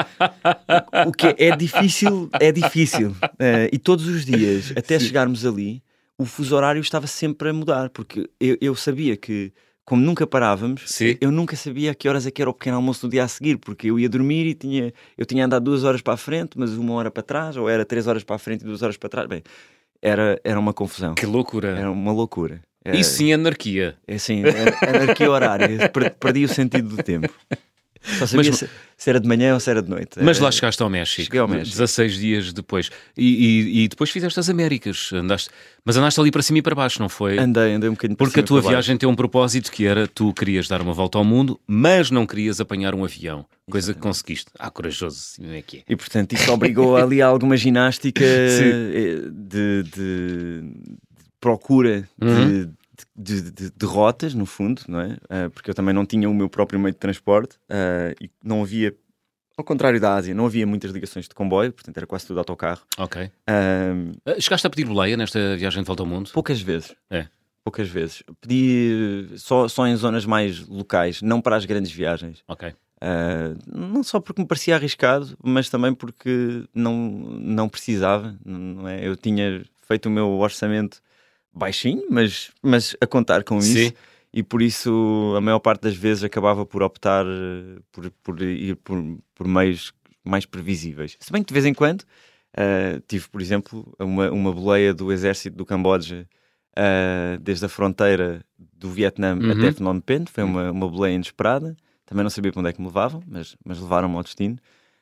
O que é, é difícil, é difícil. Eh, e todos os dias, até chegarmos ali, o fuso horário estava sempre a mudar, porque eu, eu sabia que, como nunca parávamos, Sim. eu nunca sabia a que horas é que era o pequeno almoço do dia a seguir, porque eu ia dormir e tinha, eu tinha andado duas horas para a frente, mas uma hora para trás, ou era três horas para a frente e duas horas para trás. Bem, era, era uma confusão. Que loucura. Era uma loucura. Era- Isso sim é anarquia. é assim, a- anarquia horária. Per- Perdi o sentido do tempo. Só sabia Mas- se, se era de manhã ou se era de noite. Mas lá Era- chegaste ao México. Cheguei ao México. dezasseis dias depois. E, e- e depois fizeste as Américas. Andaste... Mas andaste ali para cima e para baixo, não foi? Andei, andei um bocadinho para Porque a cima e tua para baixo. viagem tem um propósito que era tu querias dar uma volta ao mundo, mas não querias apanhar um avião. Coisa que conseguiste. Ah, corajoso, assim é que é. E portanto isso obrigou ali a alguma ginástica Sim. eh, de, de- de procura Uhum. de, de, de- de rotas, no fundo, não é? Ah, porque eu também não tinha o meu próprio meio de transporte ah, e não havia Ao contrário da Ásia, não havia muitas ligações de comboio, portanto era quase tudo autocarro. Ok. Um, Uh, chegaste a pedir boleia nesta viagem de volta ao mundo? poucas vezes. É. Poucas vezes. Pedi só, só em zonas mais locais, não para as grandes viagens. Ok. Uh, não só porque me parecia arriscado, mas também porque não, não precisava. Não é? Eu tinha feito o meu orçamento baixinho, mas, mas a contar com Sim. isso. E por isso, a maior parte das vezes, acabava por optar por, por ir por, por meios mais previsíveis. Se bem que de vez em quando uh, tive, por exemplo, uma, uma boleia do exército do Camboja, uh, desde a fronteira do Vietnã Uhum. até Phnom Penh. Foi uma, uma boleia inesperada. Também não sabia para onde é que me levavam, mas, mas levaram-me ao destino.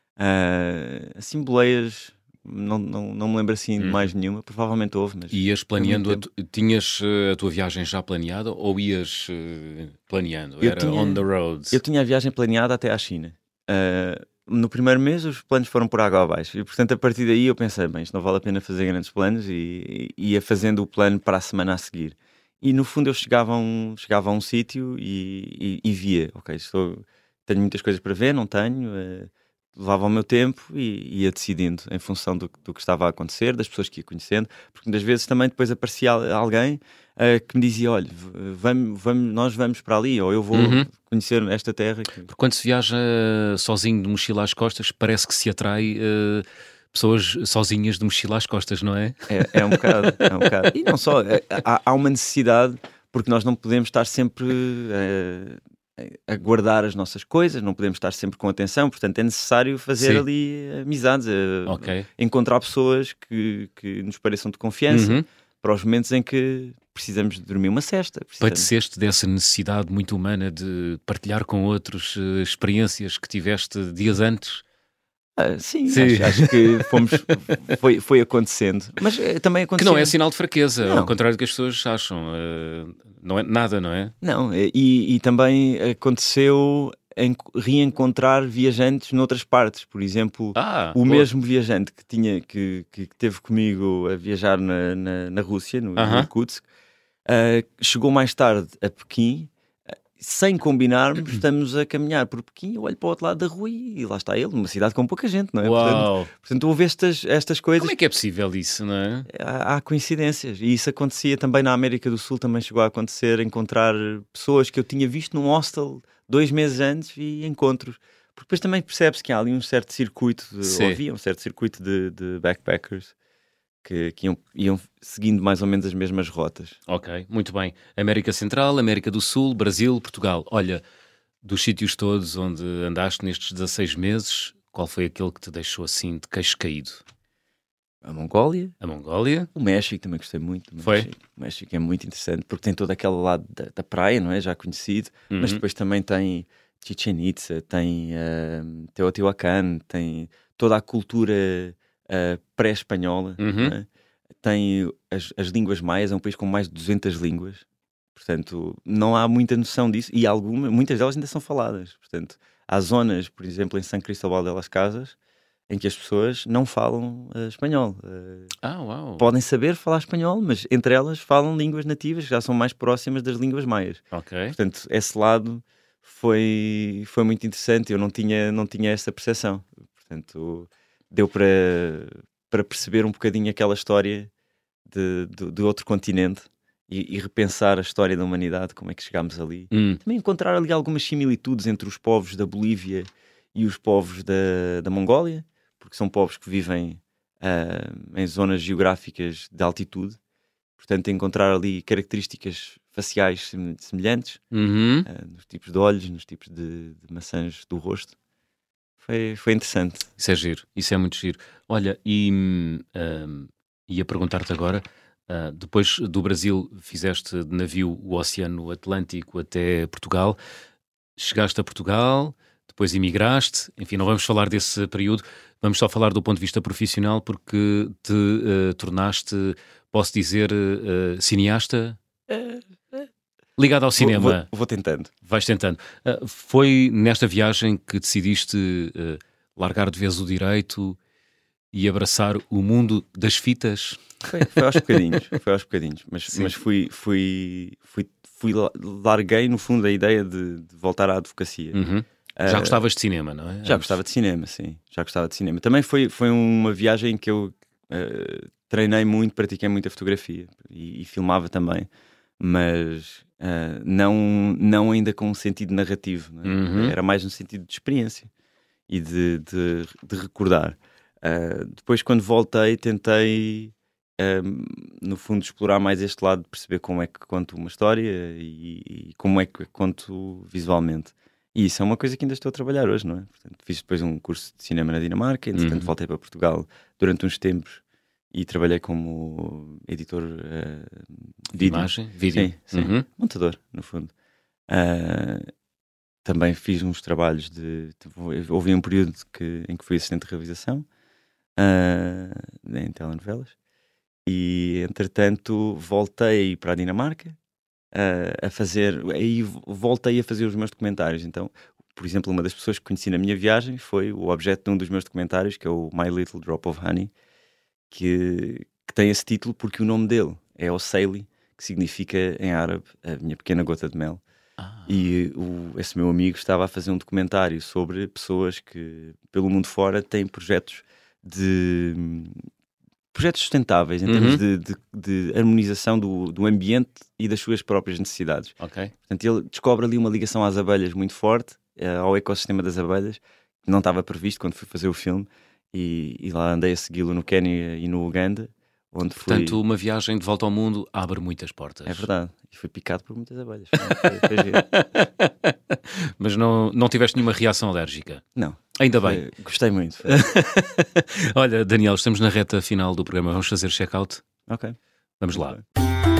Uh, assim, boleias, não, não, não me lembro assim de Uhum. mais nenhuma. Provavelmente houve, mas... Ias planeando, a muito tu, tinhas uh, a tua viagem já planeada ou ias uh, planeando? Eu Era tinha- on the road? Eu tinha a viagem planeada até à China. Uh, no primeiro mês os planos foram por água abaixo e portanto a partir daí eu pensei, bem, isto não vale a pena fazer grandes planos, e, e ia fazendo o plano para a semana a seguir. E no fundo eu chegava a um, chegava a um sítio e, e, e via, ok, estou, tenho muitas coisas para ver, não tenho, uh, levava o meu tempo e ia decidindo em função do, do que estava a acontecer, das pessoas que ia conhecendo, porque muitas vezes também depois aparecia alguém uh, que me dizia, olha, vamos, vamos, nós vamos para ali, ou eu vou Uhum. conhecer esta terra. Que... Porque quando se viaja sozinho de mochila às costas, parece que se atrai uh, pessoas sozinhas de mochila às costas, não é? É, é um bocado, é um bocado. E não só, é, há, há uma necessidade, porque nós não podemos estar sempre uh, a guardar as nossas coisas, não podemos estar sempre com atenção, portanto é necessário fazer Sim. ali amizades, uh, Ok. encontrar pessoas que, que nos pareçam de confiança, Uhum. para os momentos em que precisamos de dormir uma cesta. Precisamos... Padeceste dessa necessidade muito humana de partilhar com outros uh, experiências que tiveste dias antes? Ah, sim, Sim. Acho, acho que fomos, foi, foi acontecendo, mas eh, também Que aconteceu. não é sinal de fraqueza, Não. ao contrário do que as pessoas acham. Uh, não é nada, não é? Não, e, e também aconteceu em reencontrar viajantes noutras partes. Por exemplo, Ah, o boa. mesmo viajante que, tinha, que, que teve comigo a viajar na, na, na Rússia, no, Aham. no Irkutsk, ah, chegou mais tarde a Pequim. Sem combinarmos, estamos a caminhar por Pequim, eu olho para o outro lado da rua e lá está ele, numa cidade com pouca gente, não é? Portanto, Uau! portanto, houve estas, estas coisas. Como é que é possível isso, não é? Há, há coincidências, e isso acontecia também na América do Sul, também chegou a acontecer, encontrar pessoas que eu tinha visto num hostel dois meses antes e encontros, porque depois também percebe-se que há ali um certo circuito, de, Sim. ou havia um certo circuito de, de backpackers que, que iam, iam seguindo mais ou menos as mesmas rotas. Ok, muito bem. América Central, América do Sul, Brasil, Portugal. Olha, dos sítios todos onde andaste nestes dezasseis meses, qual foi aquele que te deixou assim de queixo caído? A Mongólia, A Mongólia? o México também gostei muito. O Foi? México, o México é muito interessante porque tem todo aquele lado da, da praia, não é? Já conhecido, mas Uhum. depois também tem Chichen Itza, tem uh, Teotihuacan, tem toda a cultura uh, pré-espanhola, Uhum. não é? Tem as, as línguas maias, é um país com mais de duzentas línguas, portanto não há muita noção disso, e alguma, muitas delas ainda são faladas. Portanto, há zonas, por exemplo, em São Cristóbal de las Casas, em que as pessoas não falam uh, espanhol. Uh, Ah, uau! podem saber falar espanhol, mas entre elas falam línguas nativas que já são mais próximas das línguas maias. Ok. Portanto, esse lado foi, foi muito interessante. Eu não tinha, não tinha essa percepção. Portanto, deu para, para perceber um bocadinho aquela história de, de, de outro continente e, e repensar a história da humanidade, como é que chegámos ali. Hum. Também encontrar ali algumas similitudes entre os povos da Bolívia e os povos da, da Mongólia, porque são povos que vivem uh, em zonas geográficas de altitude. Portanto, encontrar ali características faciais semelhantes, Uhum. uh, nos tipos de olhos, nos tipos de, de maçãs do rosto. Foi, foi interessante. Isso é giro, isso é muito giro. Olha, e hum, hum, ia perguntar-te agora, uh, depois do Brasil fizeste de navio o Oceano Atlântico até Portugal, chegaste a Portugal, depois emigraste, enfim, não vamos falar desse período, vamos só falar do ponto de vista profissional, porque te uh, tornaste, posso dizer, uh, cineasta? Ligado ao cinema. Vou, vou, vou tentando. Vais tentando. Uh, foi nesta viagem que decidiste uh, largar de vez o direito e abraçar o mundo das fitas? Foi, foi aos bocadinhos, foi aos bocadinhos. Mas, Sim. mas fui, fui, fui, fui, larguei no fundo a ideia de, de voltar à advocacia. Uhum. Já Uh, gostavas de cinema, não é? Já gostava de cinema, sim. Já gostava de cinema. Também foi, foi uma viagem em que eu uh, treinei muito, pratiquei muita fotografia e, e filmava também, mas uh, não, não ainda com um sentido narrativo, não é? Uhum. Era mais no sentido de experiência e de, de, de recordar. Uh, depois, quando voltei, tentei, uh, no fundo, explorar mais este lado, de perceber como é que conto uma história e, e como é que conto visualmente. E isso é uma coisa que ainda estou a trabalhar hoje, não é? Portanto, fiz depois um curso de cinema na Dinamarca, entretanto Uhum. voltei para Portugal durante uns tempos e trabalhei como editor uh, De vídeo. imagem, vídeo. Sim, sim. Uhum. Montador, no fundo. Uh, também fiz uns trabalhos de... Houve um período que, em que fui assistente de realização uh, em telenovelas e, entretanto, voltei para a Dinamarca Uh, a fazer, aí voltei a fazer os meus documentários. Então, por exemplo, uma das pessoas que conheci na minha viagem foi o objeto de um dos meus documentários, que é o My Little Drop of Honey, que, que tem esse título porque o nome dele é Oseili, que significa em árabe a minha pequena gota de mel. Ah. E o, esse meu amigo estava a fazer um documentário sobre pessoas que pelo mundo fora têm projetos de projetos sustentáveis em Uhum. termos de, de, de harmonização do, do ambiente e das suas próprias necessidades. Ok. Portanto, ele descobre ali uma ligação às abelhas muito forte, uh, ao ecossistema das abelhas, que não estava previsto quando fui fazer o filme, e, e lá andei a segui-lo no Quênia e no Uganda, onde fui... Portanto, uma viagem de volta ao mundo abre muitas portas. É verdade, e fui picado por muitas abelhas. Foi, foi giro. Mas não, não tiveste nenhuma reação alérgica? Não. Ainda Foi- bem. Gostei muito. Foi. Olha, Daniel, estamos na reta final do programa. Vamos fazer check-out? Ok. Vamos lá. Muito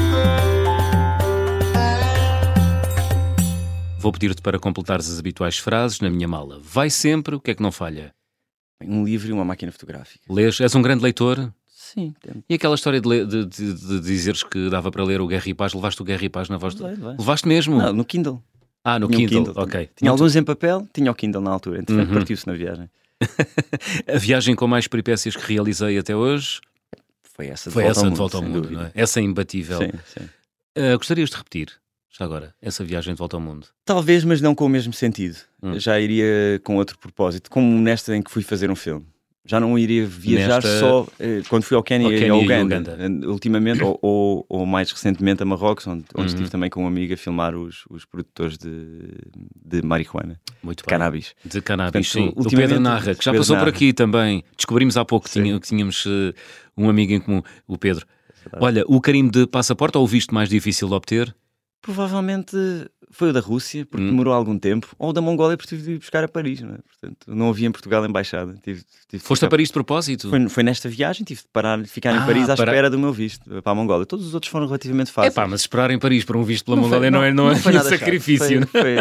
Vou pedir-te para completares as habituais frases na minha mala. Vai sempre, o que é que não falha? bem. Um livro e uma máquina fotográfica. Lês? És um grande leitor? Sim, tento. E aquela história de, le- de- de- de dizeres que dava para ler o Guerra e Paz, levaste o Guerra e Paz na voz do... Levei, levei. Levaste mesmo? Não, no Kindle. Ah, no Tinha um Kindle, Kindle. ok. Tinha Muito- alguns em papel, tinha o Kindle na altura. Entretanto, Uhum. partiu-se na viagem. A viagem com mais peripécias que realizei até hoje Foi essa de foi volta essa ao de volta ao sem mundo, dúvida. não é? Essa é imbatível. Sim, sim. Ah, gostarias de repetir, já agora, essa viagem de volta ao mundo? Talvez, mas não com o mesmo sentido. Hum. Já iria com outro propósito, como nesta em que fui fazer um filme. Já não iria viajar Nesta- só eh, quando fui ao Quênia Ao e Quênia ao e Uganda. Uganda. Eh, Ultimamente, ou, ou, ou mais recentemente a Marrocos, onde, onde Uhum. estive também com um amigo a filmar os, os produtores de, de marihuana, Muito de bem. cannabis. De cannabis, Portanto, sim. O ultimamente, Pedro Narra, que já Pedro passou por Narra. aqui também. Descobrimos há pouco que, Sim. tinha- que tínhamos eh, um amigo em comum, o Pedro. Verdade. Olha, o carimbo de passaporte ou o visto mais difícil de obter? Provavelmente foi o da Rússia, porque Hum. demorou algum tempo, ou o da Mongólia, porque tive de ir buscar a Paris. Não é? Portanto, não havia em Portugal a embaixada. Tive, tive de Foste ficar- a Paris de propósito? Foi, foi nesta viagem, tive de parar, ficar Ah, em Paris à para- espera do meu visto para a Mongólia. Todos os outros foram relativamente É fáceis. pá, mas esperar em Paris por um visto pela Não foi- Mongólia não, é, não, é foi um nada chato. sacrifício. não Foi,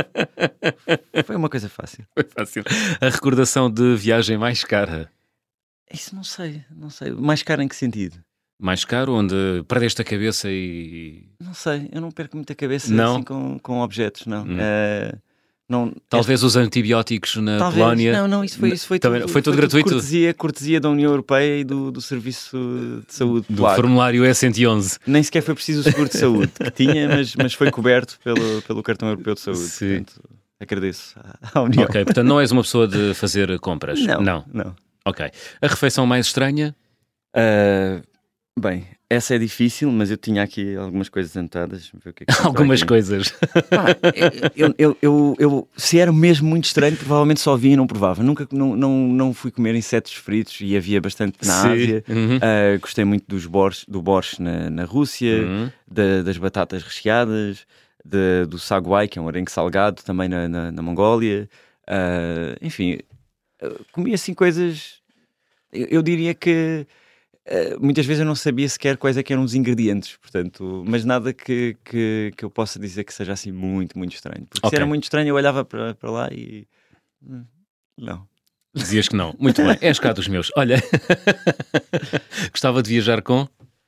foi, foi uma coisa fácil. Foi fácil. A recordação de viagem mais cara? Isso não sei, não sei. Mais caro em que sentido? Mais caro, onde perdeste a cabeça e... Não sei, eu não perco muita cabeça Não? assim com, com objetos, não. Hum. Eh, não Talvez os antibióticos na Talvez, Polónia. não, não, isso foi, isso foi, Também- tudo, foi tudo gratuito? Cortesia, cortesia da União Europeia e do, do Serviço de Saúde Do polaco. formulário E cento e onze. Nem sequer foi preciso o seguro de saúde que tinha, mas, mas foi coberto pelo, pelo cartão europeu de saúde. Sim. Portanto, agradeço à- à União. Ok, portanto não és uma pessoa de fazer compras? Não, Não. não. Ok. A refeição mais estranha? Ah, bem, essa é difícil, mas eu tinha aqui algumas coisas anotadas. Ver o que é que está Algumas aqui. coisas. Pá, eu, eu, eu, eu- se era mesmo muito estranho, provavelmente só via e não provava. Nunca não, não, não fui comer insetos fritos e havia bastante na Sim. Ásia. Uhum. Ah, gostei muito dos borsch, do borscht na, na Rússia, Uhum. da- das batatas recheadas, da- do saguai, que é um arenque salgado, também na, na, na Mongólia. Ah, enfim, ah, comi assim coisas. Eu, eu diria que ah, muitas vezes eu não sabia sequer quais é que eram os ingredientes, portanto, mas nada que, que, que eu possa dizer que seja assim muito, muito estranho. Porque Ok. se era muito estranho, eu olhava para, para lá e. hum, Não. Dizias que não. Muito bem. És cá dos meus. Olha, gostava de viajar com...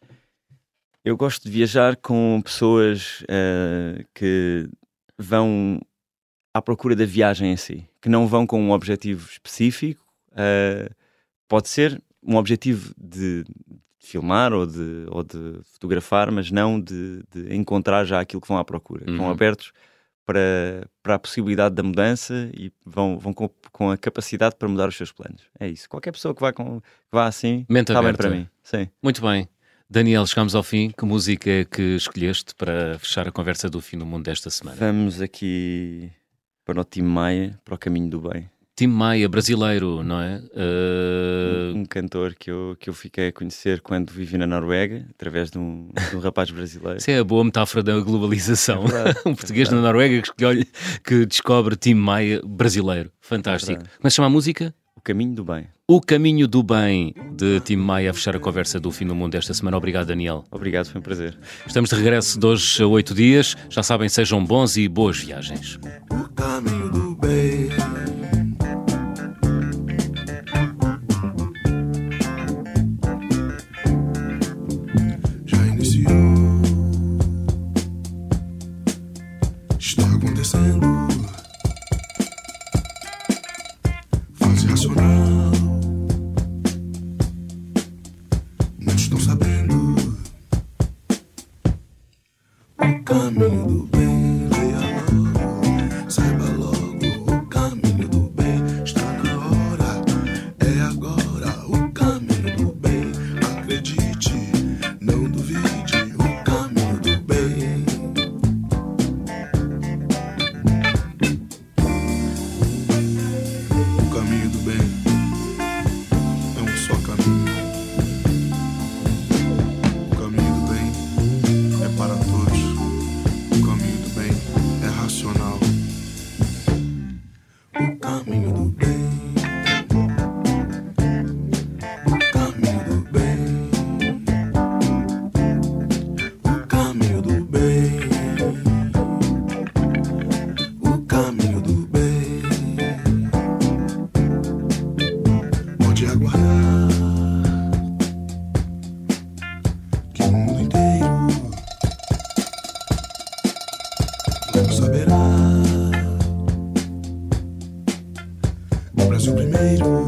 Eu gosto de viajar com pessoas eh, que vão à procura da viagem em si, que não vão com um objetivo específico. eh, pode ser um objetivo de filmar ou de, ou de fotografar, mas não de, de encontrar já aquilo que vão à procura. Uhum. Vão abertos para, para a possibilidade da mudança e vão, vão com, com a capacidade para mudar os seus planos. É isso. Qualquer pessoa que vá, com, que vá assim, mente está aberta. bem para mim. Sim. Muito bem. Daniel, chegamos ao fim. Que música é que escolheste para fechar a conversa do Fim do Mundo desta semana? Vamos aqui para o Tim Maia, para o Caminho do Bem. Tim Maia, brasileiro, não é? Uh... Um, um cantor que eu, que eu fiquei a conhecer quando vivi na Noruega, através de um, de um rapaz brasileiro. Isso é a boa metáfora da globalização. É verdade, um português é na Noruega que, escolhe, que descobre Tim Maia brasileiro. Fantástico. É Como é que se chama a música? O Caminho do Bem. O Caminho do Bem, de Tim Maia, a fechar a conversa do Fim do Mundo desta semana. Obrigado, Daniel. Obrigado, foi um prazer. Estamos de regresso de hoje a oito dias. Já sabem, sejam bons e boas viagens. O caminho do bem. Já iniciou. Está acontecendo. Fase racional. Muitos estão sabendo. O caminho do bem, leia logo, saiba logo. O caminho do bem está na hora, é agora. O caminho do bem, acredite, não duvide. O caminho do bem. O caminho do bem é um só caminho. O caminho do bem é para todos. O caminho do bem é racional. O caminho do bem. O caminho do bem. O caminho do bem. O caminho do bem. Pode aguardar que o mundo inteiro logo saberá. O Brasil primeiro.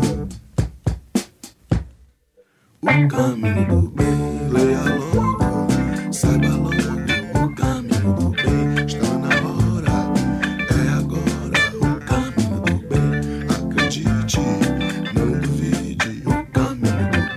O caminho do bem, leia logo, saiba logo. O caminho do bem está na hora, é agora. O caminho do bem, acredite, não duvide. O caminho do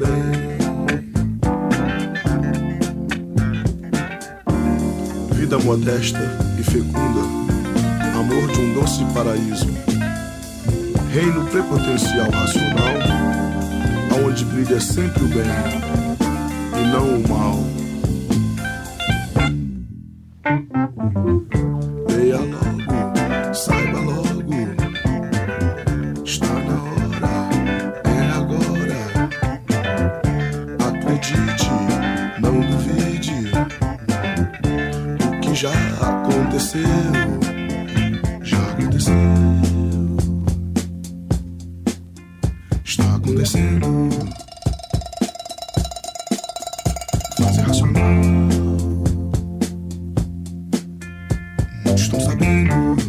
bem. Vida modesta e fecunda, amor de um doce paraíso, reino prepotencial racional, aonde brilha sempre o bem e não o mal. Leia logo, saiba logo, está na hora, é agora. Acredite, não duvide. O que já aconteceu, já aconteceu. Está acontecendo. Fase racional. Muitos estão sabendo.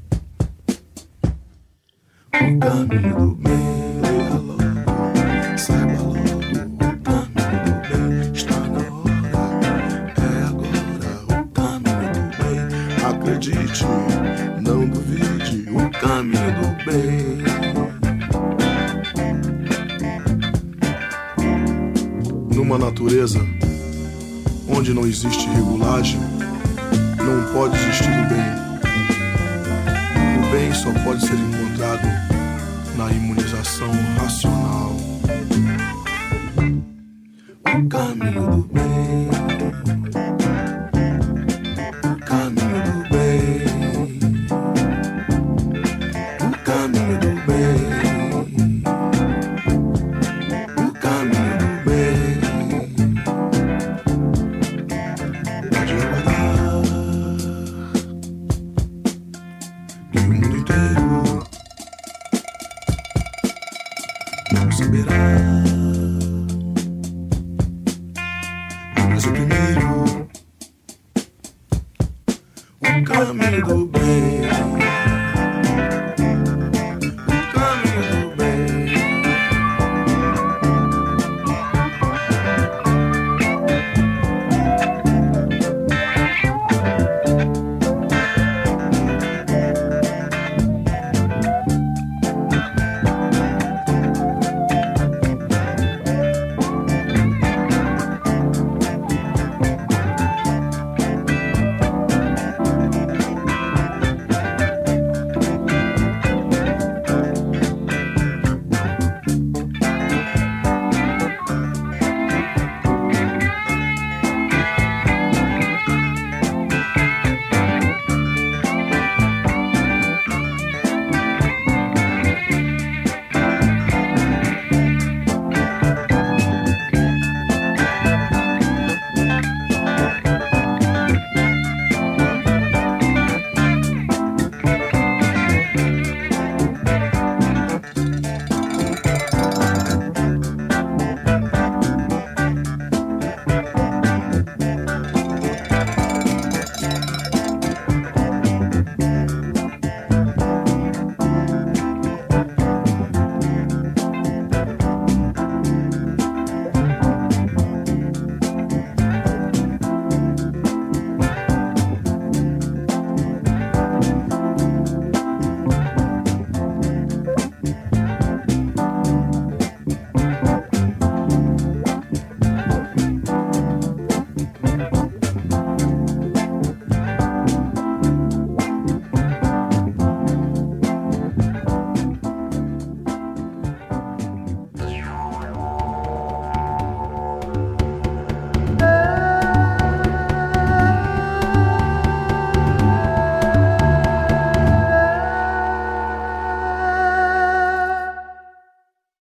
O caminho do bem, leia logo, saiba logo. O caminho do bem está na hora, é agora. O caminho do bem, acredite, não duvide. O caminho do bem. Numa natureza onde não existe regulagem, não pode existir o bem. O bem só pode ser encontrado na imunização racional. O caminho do bem. O caminho do bem. O caminho do bem. O caminho do bem. Pode aguardar que o mundo inteiro não saberá.